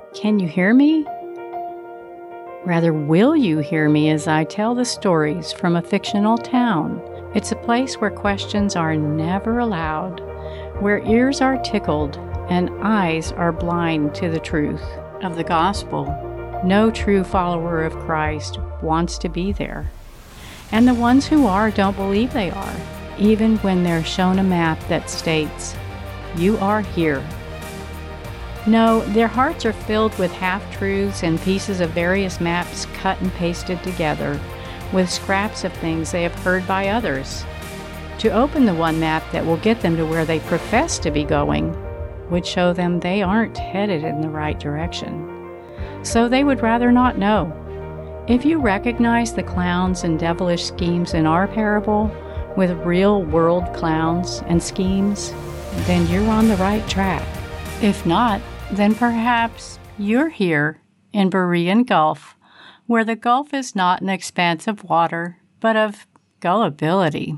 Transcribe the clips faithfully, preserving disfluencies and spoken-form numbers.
Can you hear me? Rather, will you hear me as I tell the stories from a fictional town? It's a place where questions are never allowed, where ears are tickled and eyes are blind to the truth of the gospel. No true follower of Christ wants to be there. And the ones who are don't believe they are, even when they're shown a map that states, "You are here." No, their hearts are filled with half-truths and pieces of various maps cut and pasted together, with scraps of things they have heard by others. To open the one map that will get them to where they profess to be going would show them they aren't headed in the right direction. So they would rather not know. If you recognize the clowns and devilish schemes in our parable with real-world clowns and schemes, then you're on the right track. If not, then perhaps you're here in Berean Gulf, where the Gulf is not an expanse of water, but of gullibility.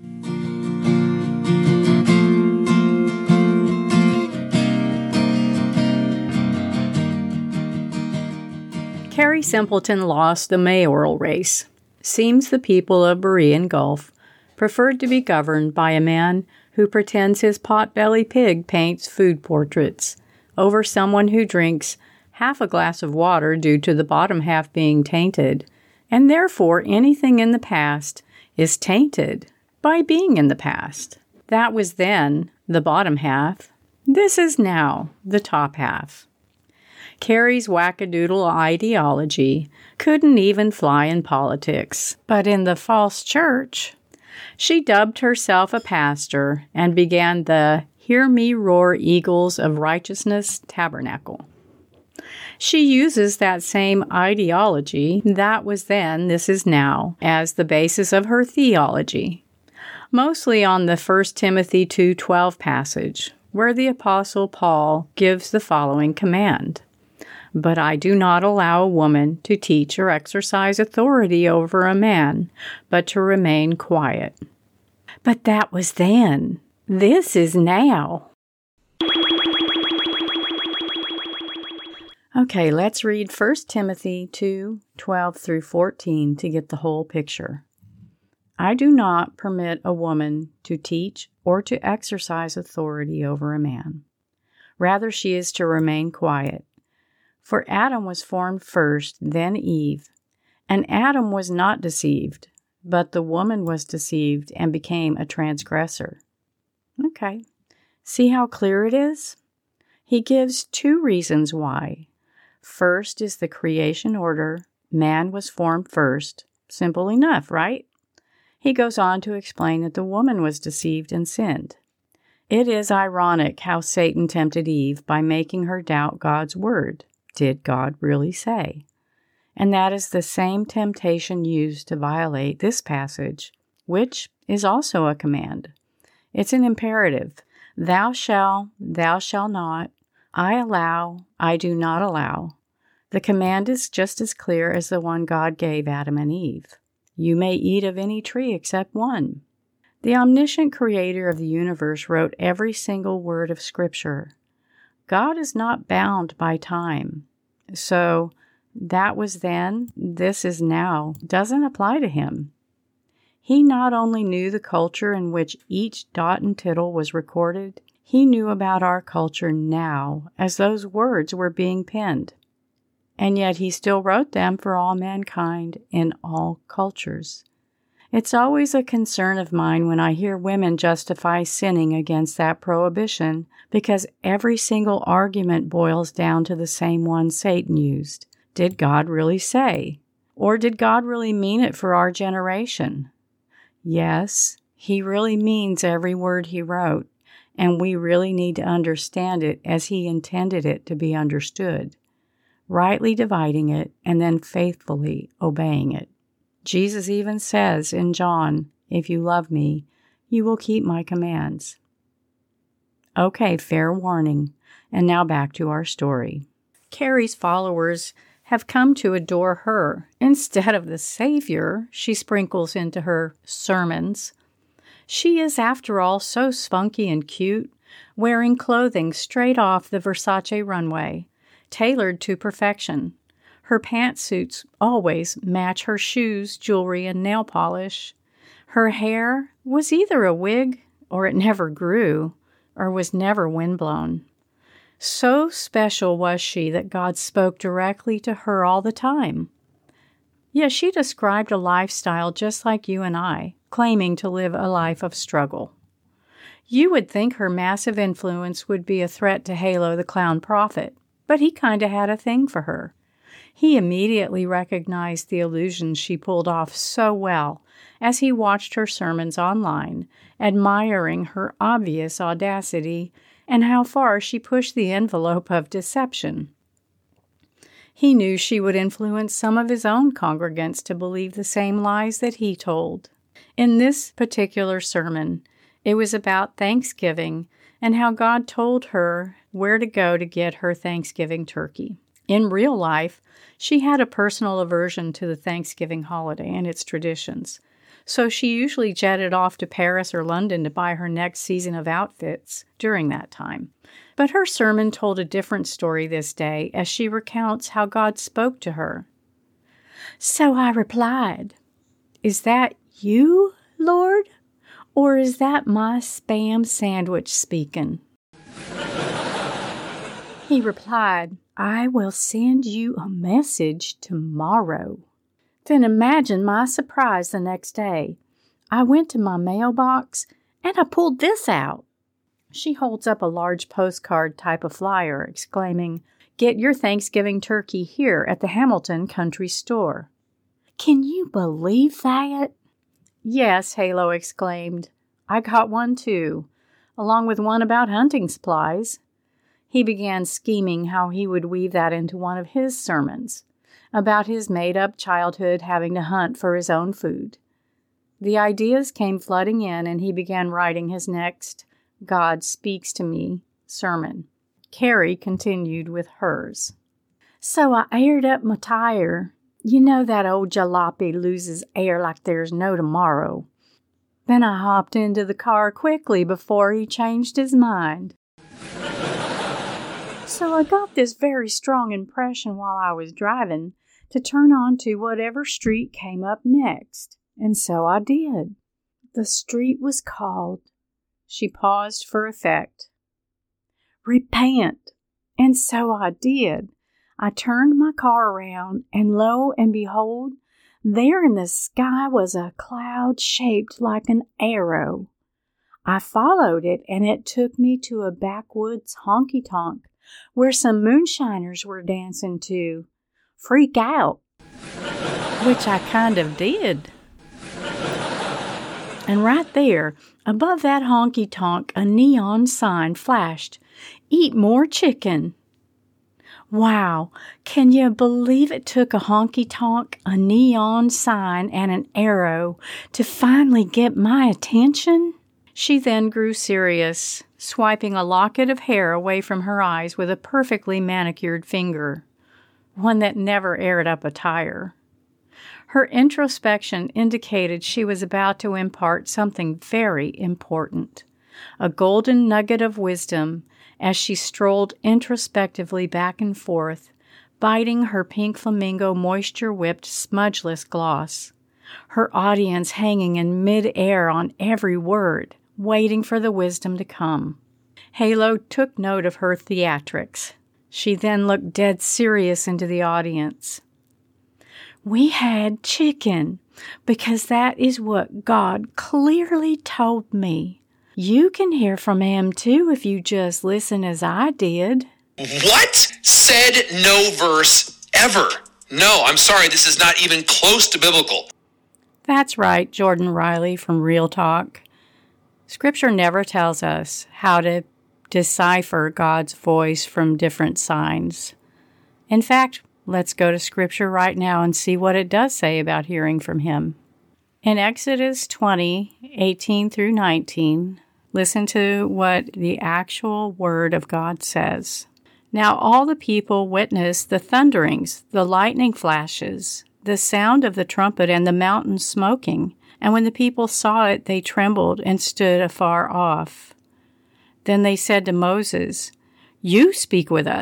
Carrie Simpleton lost the mayoral race. Seems the people of Berean Gulf preferred to be governed by a man who pretends his pot-belly pig paints food portraits over someone who drinks half a glass of water due to the bottom half being tainted, and therefore anything in the past is tainted by being in the past. That was then the bottom half. This is now the top half. Carrie's wackadoodle ideology couldn't even fly in politics, but in the false church, she dubbed herself a pastor and began the Hear Me Roar Eagles of Righteousness Tabernacle. She uses that same ideology, that was then, this is now, as the basis of her theology, mostly on the First Timothy two twelve passage, where the Apostle Paul gives the following command: "But I do not allow a woman to teach or exercise authority over a man, but to remain quiet." But that was then. This is now. Okay, let's read First Timothy two twelve through fourteen to get the whole picture. "I do not permit a woman to teach or to exercise authority over a man. Rather, she is to remain quiet. For Adam was formed first, then Eve. And Adam was not deceived, but the woman was deceived and became a transgressor." Okay, see how clear it is? He gives two reasons why. First is the creation order. Man was formed first. Simple enough, right? He goes on to explain that the woman was deceived and sinned. It is ironic how Satan tempted Eve by making her doubt God's word. Did God really say? And that is the same temptation used to violate this passage, which is also a command. It's an imperative. Thou shalt, thou shalt not. I allow, I do not allow. The command is just as clear as the one God gave Adam and Eve. You may eat of any tree except one. The omniscient creator of the universe wrote every single word of Scripture. God is not bound by time. So, that was then, this is now, doesn't apply to him. He not only knew the culture in which each dot and tittle was recorded, he knew about our culture now as those words were being penned. And yet he still wrote them for all mankind in all cultures. It's always a concern of mine when I hear women justify sinning against that prohibition, because every single argument boils down to the same one Satan used. Did God really say? Or did God really mean it for our generation? Yes, he really means every word he wrote, and we really need to understand it as he intended it to be understood, rightly dividing it and then faithfully obeying it. Jesus even says in John, "If you love me, you will keep my commands." Okay, fair warning. And now back to our story. Carrie's followers have come to adore her instead of the Savior she sprinkles into her sermons. She is, after all, so spunky and cute, wearing clothing straight off the Versace runway, tailored to perfection. Her pantsuits always match her shoes, jewelry, and nail polish. Her hair was either a wig, or it never grew, or was never windblown. So special was she that God spoke directly to her all the time. Yet she described a lifestyle just like you and I, claiming to live a life of struggle. You would think her massive influence would be a threat to Halo the clown prophet, but he kind of had a thing for her. He immediately recognized the illusions she pulled off so well as he watched her sermons online, admiring her obvious audacity and how far she pushed the envelope of deception. He knew she would influence some of his own congregants to believe the same lies that he told. In this particular sermon, it was about Thanksgiving and how God told her where to go to get her Thanksgiving turkey. In real life, she had a personal aversion to the Thanksgiving holiday and its traditions, so she usually jetted off to Paris or London to buy her next season of outfits during that time. But her sermon told a different story this day as she recounts how God spoke to her. So I replied, "Is that you, Lord? Or is that my Spam sandwich speaking?" He replied, "I will send you a message tomorrow." Then imagine my surprise the next day. I went to my mailbox and I pulled this out. She holds up a large postcard type of flyer, exclaiming, "Get your Thanksgiving turkey here at the Hamilton Country Store." Can you believe that? Yes, Halo exclaimed. I got one too, along with one about hunting supplies. He began scheming how he would weave that into one of his sermons, about his made-up childhood having to hunt for his own food. The ideas came flooding in, and he began writing his next God Speaks to Me sermon. Carrie continued with hers. So I aired up my tire. You know that old jalopy loses air like there's no tomorrow. Then I hopped into the car quickly before he changed his mind. So I got this very strong impression while I was driving to turn onto whatever street came up next, and so I did. The street was called, she paused for effect, Repent, and so I did. I turned my car around, and lo and behold, there in the sky was a cloud shaped like an arrow. I followed it, and it took me to a backwoods honky-tonk where some moonshiners were dancing to Freak Out, which I kind of did. And right there, above that honky-tonk, a neon sign flashed, Eat More Chicken. Wow, can you believe it took a honky-tonk, a neon sign, and an arrow to finally get my attention? She then grew serious, swiping a locket of hair away from her eyes with a perfectly manicured finger, one that never aired up a tire. Her introspection indicated she was about to impart something very important, a golden nugget of wisdom, as she strolled introspectively back and forth, biting her pink flamingo moisture-whipped smudgeless gloss, her audience hanging in mid-air on every word, waiting for the wisdom to come. Halo took note of her theatrics. She then looked dead serious into the audience. We had chicken, because that is what God clearly told me. You can hear from him, too, if you just listen as I did. What? Said no verse ever. No, I'm sorry, this is not even close to biblical. That's right, Jordan Riley from Real Talk. Scripture never tells us how to decipher God's voice from different signs. In fact, let's go to Scripture right now and see what it does say about hearing from him. In Exodus twenty, eighteen through nineteen, listen to what the actual word of God says. Now all the people witnessed the thunderings, the lightning flashes, the sound of the trumpet, and the mountain smoking. And when the people saw it, they trembled and stood afar off. Then they said to Moses, You speak with us.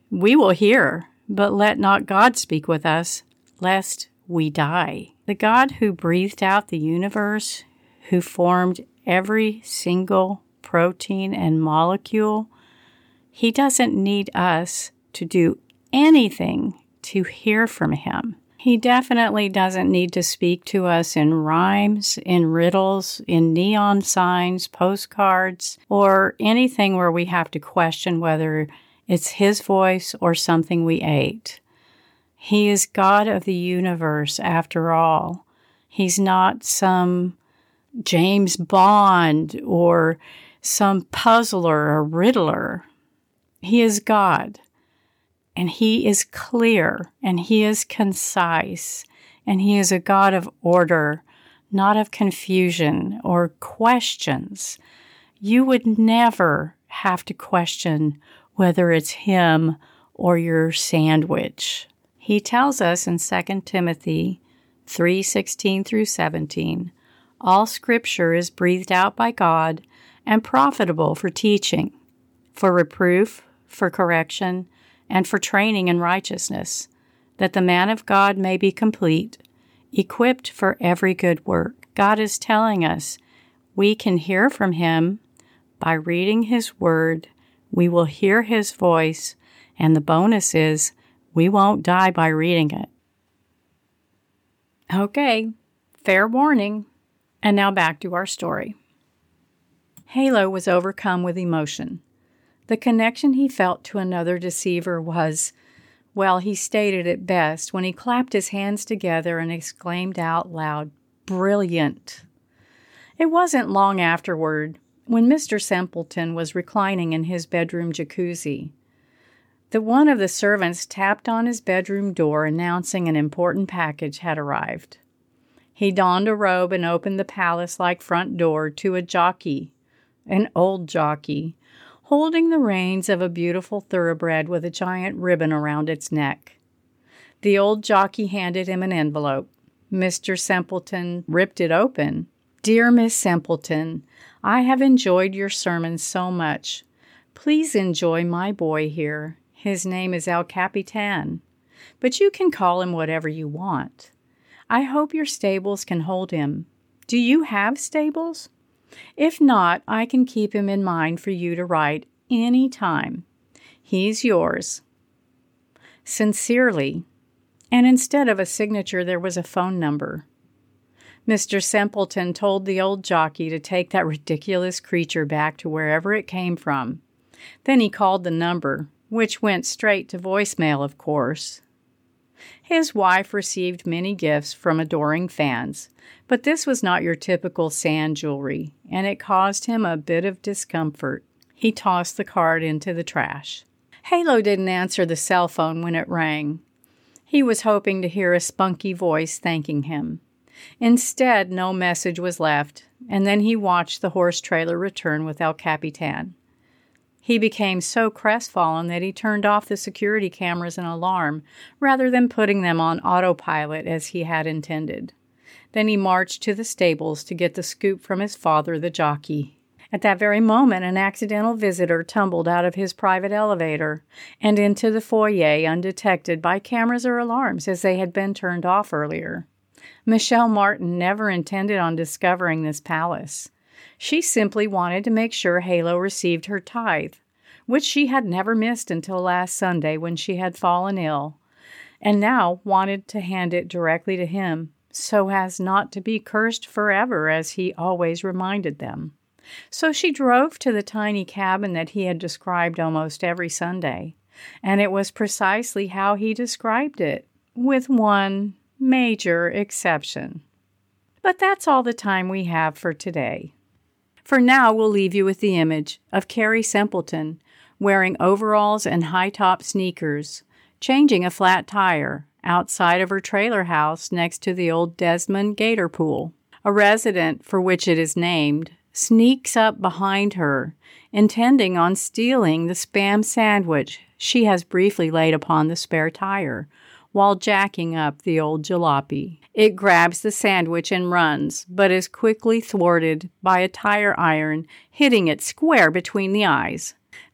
We will hear, but let not God speak with us, lest we die. The God who breathed out the universe, who formed every single protein and molecule, He doesn't need us to do anything to hear from Him. He definitely doesn't need to speak to us in rhymes, in riddles, in neon signs, postcards, or anything where we have to question whether it's His voice or something we ate. He is God of the universe, after all. He's not some James Bond or some puzzler or riddler. He is God. And He is clear, and He is concise, and He is a God of order, not of confusion or questions. You would never have to question whether it's Him or your sandwich. He tells us in Second Timothy three sixteen through seventeen, all Scripture is breathed out by God and profitable for teaching, for reproof, for correction, and for training in righteousness, that the man of God may be complete, equipped for every good work. God is telling us we can hear from Him by reading His Word. We will hear His voice, and the bonus is we won't die by reading it. Okay, fair warning. And now back to our story. Halo was overcome with emotion. The connection he felt to another deceiver was, well, he stated it best when he clapped his hands together and exclaimed out loud, "Brilliant!" It wasn't long afterward, when Mister Simpleton was reclining in his bedroom jacuzzi, that one of the servants tapped on his bedroom door announcing an important package had arrived. He donned a robe and opened the palace-like front door to a jockey, an old jockey, holding the reins of a beautiful thoroughbred with a giant ribbon around its neck. The old jockey handed him an envelope. Mister Simpleton ripped it open. "Dear Miss Simpleton, I have enjoyed your sermons so much. Please enjoy my boy here. His name is El Capitan, but you can call him whatever you want. I hope your stables can hold him. Do you have stables? If not, I can keep him in mind for you to ride any time. He's yours. Sincerely." And instead of a signature, there was a phone number. Mister Simpleton told the old jockey to take that ridiculous creature back to wherever it came from. Then he called the number, which went straight to voicemail, of course. His wife received many gifts from adoring fans, but this was not your typical sand jewelry, and it caused him a bit of discomfort. He tossed the card into the trash. Halo didn't answer the cell phone when it rang. He was hoping to hear a spunky voice thanking him. Instead, no message was left, and then he watched the horse trailer return with El Capitan. He became so crestfallen that he turned off the security cameras and alarm rather than putting them on autopilot as he had intended. Then he marched to the stables to get the scoop from his father, the jockey. At that very moment, an accidental visitor tumbled out of his private elevator and into the foyer undetected by cameras or alarms as they had been turned off earlier. Michelle Martin never intended on discovering this palace. She simply wanted to make sure Halo received her tithe, which she had never missed until last Sunday when she had fallen ill, and now wanted to hand it directly to him, so as not to be cursed forever, as he always reminded them. So she drove to the tiny cabin that he had described almost every Sunday, and it was precisely how he described it, with one major exception. But that's all the time we have for today. For now, we'll leave you with the image of Carrie Simpleton wearing overalls and high-top sneakers, changing a flat tire outside of her trailer house next to the old Desmond Gator Pool. A resident, for which it is named, sneaks up behind her, intending on stealing the Spam sandwich she has briefly laid upon the spare tire, while jacking up the old jalopy. It grabs the sandwich and runs, but is quickly thwarted by a tire iron hitting it square between the eyes.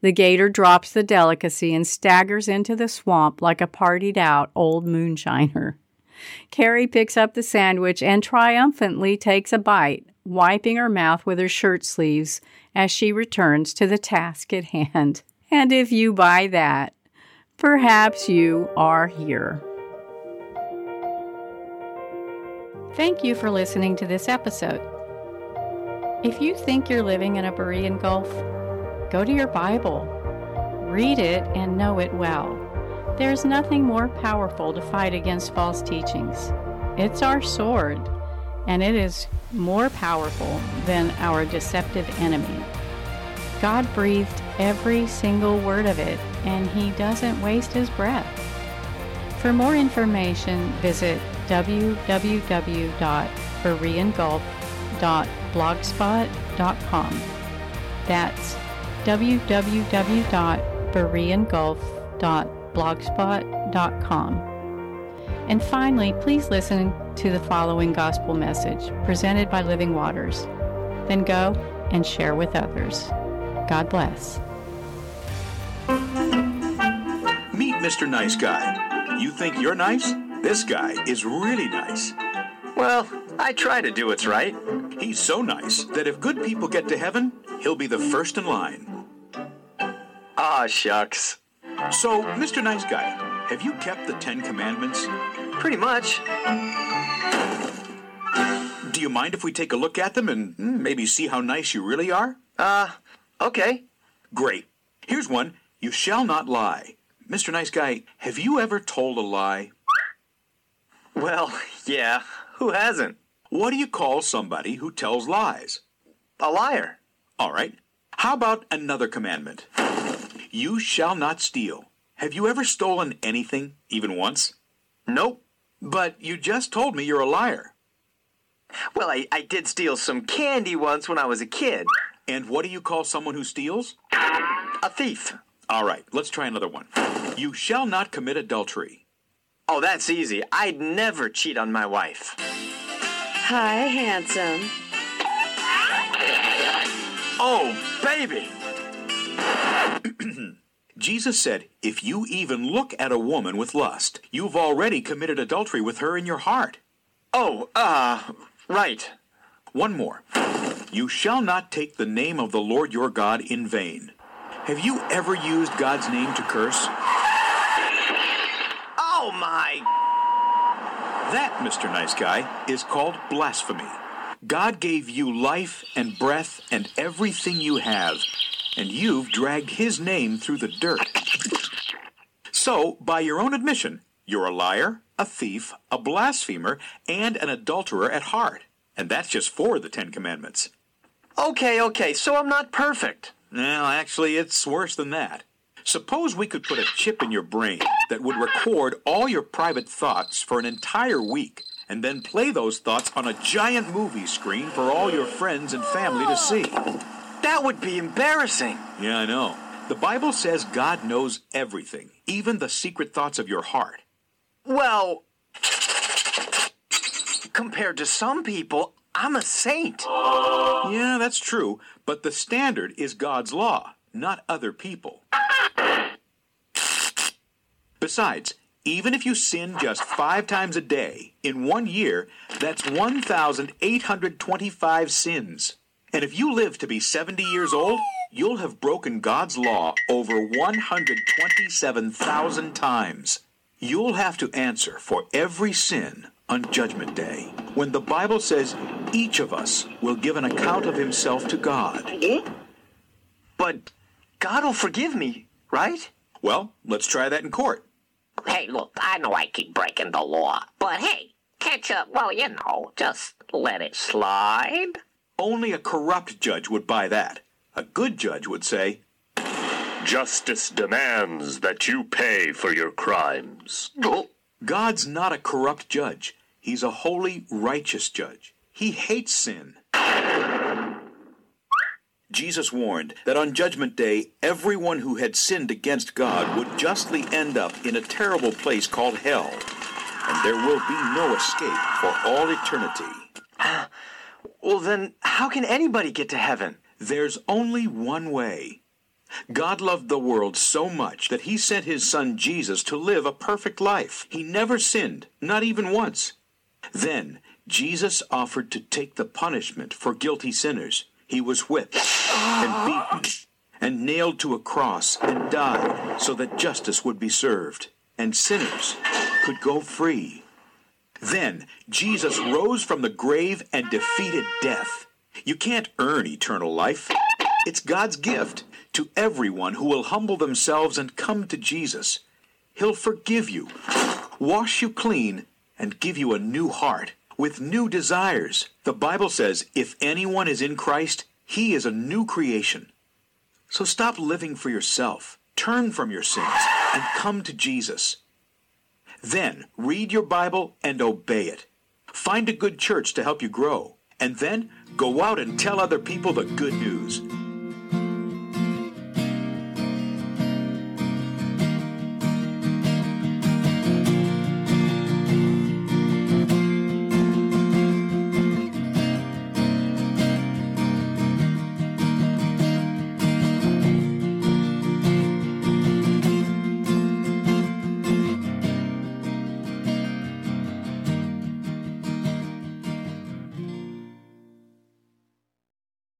The gator drops the delicacy and staggers into the swamp like a partied-out old moonshiner. Carrie picks up the sandwich and triumphantly takes a bite, wiping her mouth with her shirt sleeves as she returns to the task at hand. And if you buy that, perhaps you are here. Thank you for listening to this episode. If you think you're living in a Berean Gulf, go to your Bible, read it, and know it well. There's nothing more powerful to fight against false teachings. It's our sword, and it is more powerful than our deceptive enemy. God breathed every single word of it, and He doesn't waste His breath. For more information, visit w w w dot berean gulf dot blogspot dot com. That's w w w dot berean gulf dot blogspot dot com. And finally, please listen to the following gospel message presented by Living Waters. Then go and share with others. God bless. Meet Mister Nice Guy. You think you're nice? This guy is really nice. Well, I try to do what's right. He's so nice that if good people get to heaven, he'll be the first in line. Aw, shucks. So, Mister Nice Guy, have you kept the Ten Commandments? Pretty much. Do you mind if we take a look at them and mm, maybe see how nice you really are? Uh, okay. Great. Here's one. You shall not lie. Mister Nice Guy, have you ever told a lie? Well, yeah. Who hasn't? What do you call somebody who tells lies? A liar. All right. How about another commandment? You shall not steal. Have you ever stolen anything, even once? Nope. But you just told me you're a liar. Well, I, I did steal some candy once when I was a kid. And what do you call someone who steals? A thief. All right, let's try another one. You shall not commit adultery. Oh, that's easy. I'd never cheat on my wife. Hi, handsome. Oh, baby! Jesus said, if you even look at a woman with lust, you've already committed adultery with her in your heart. Oh, uh, right. One more. You shall not take the name of the Lord your God in vain. Have you ever used God's name to curse? Oh, my... That, Mister Nice Guy, is called blasphemy. God gave you life and breath and everything you have, and you've dragged His name through the dirt. So, by your own admission, you're a liar, a thief, a blasphemer, and an adulterer at heart. And that's just four of the Ten Commandments. Okay, okay, so I'm not perfect. Well, actually, it's worse than that. Suppose we could put a chip in your brain that would record all your private thoughts for an entire week, and then play those thoughts on a giant movie screen for all your friends and family to see. That would be embarrassing. Yeah, I know. The Bible says God knows everything, even the secret thoughts of your heart. Well, compared to some people, I'm a saint. Yeah, that's true, but the standard is God's law, not other people. Besides, even if you sin just five times a day, in one year, that's one thousand eight hundred twenty-five sins. And if you live to be seventy years old, you'll have broken God's law over one hundred twenty-seven thousand times. You'll have to answer for every sin on Judgment Day, when the Bible says each of us will give an account of himself to God. But God will forgive me, right? Well, let's try that in court. Hey, look, I know I keep breaking the law, but hey, can't you, well, you know, just let it slide? Only a corrupt judge would buy that. A good judge would say, Justice demands that you pay for your crimes. Oh. God's not a corrupt judge. He's a holy, righteous judge. He hates sin. Jesus warned that on Judgment Day, everyone who had sinned against God would justly end up in a terrible place called hell, and there will be no escape for all eternity. Well, then, how can anybody get to heaven? There's only one way. God loved the world so much that he sent his son Jesus to live a perfect life. He never sinned, not even once. Then Jesus offered to take the punishment for guilty sinners. He was whipped and beaten and nailed to a cross and died so that justice would be served and sinners could go free. Then Jesus rose from the grave and defeated death. You can't earn eternal life. It's God's gift to everyone who will humble themselves and come to Jesus. He'll forgive you, wash you clean, and give you a new heart with new desires. The Bible says if anyone is in Christ, he is a new creation. So stop living for yourself, turn from your sins, and come to Jesus. Then read your Bible and obey it. Find a good church to help you grow, and then go out and tell other people the good news.